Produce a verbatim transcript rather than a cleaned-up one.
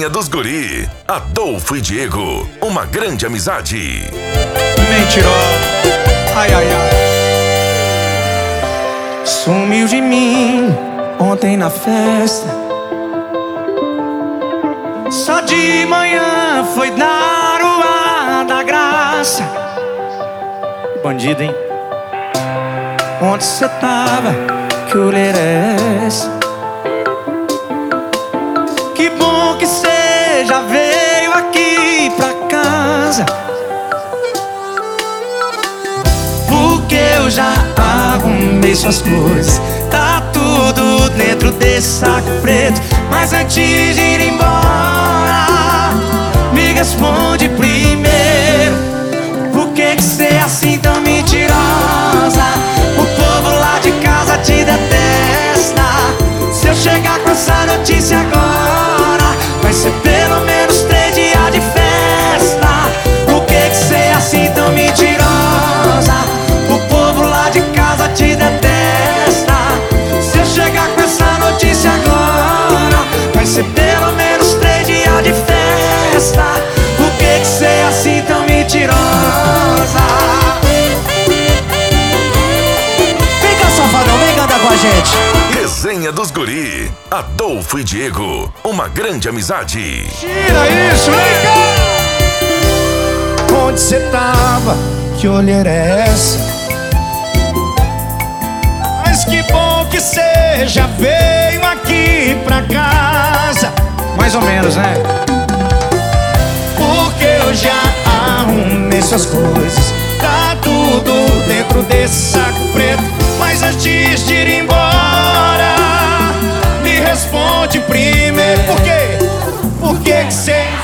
Resenha dos Guri, Adolfo e Diego, uma grande amizade. Mentirosa, ai, ai, ai. Sumiu de mim ontem na festa. Só de manhã foi dar o ar da graça. Bandido, hein? Onde cê tava? Que olheira é essa? Que bom que cê já veio aqui pra casa, porque eu já arrumei suas coisas. Tá tudo dentro desse saco preto. Mas antes de ir embora, me responde primeiro: por que que cê é assim tão mentirosa? O povo lá de casa te detesta. Se eu chegar com essa notícia agora, vai ser pelo menos três dias de festa. Por que que cê é assim tão mentirosa? O povo lá de casa te detesta. Se eu chegar com essa notícia agora, vai ser pelo menos três dias de festa. Por que que cê é assim tão mentirosa? Vem cá, safadão, vem cantar com a gente. Resenha dos Guri, Adolfo e Diego, uma grande amizade. Tira isso, vem cá! Onde cê tava? Que olheira é essa? Mas que bom que cê já veio aqui pra casa. Mais ou menos, né? Porque eu já arrumei suas coisas. Tá tudo dentro desse saco preto. Mas antes de ir embora, me responde primeiro: por quê? Por que que cê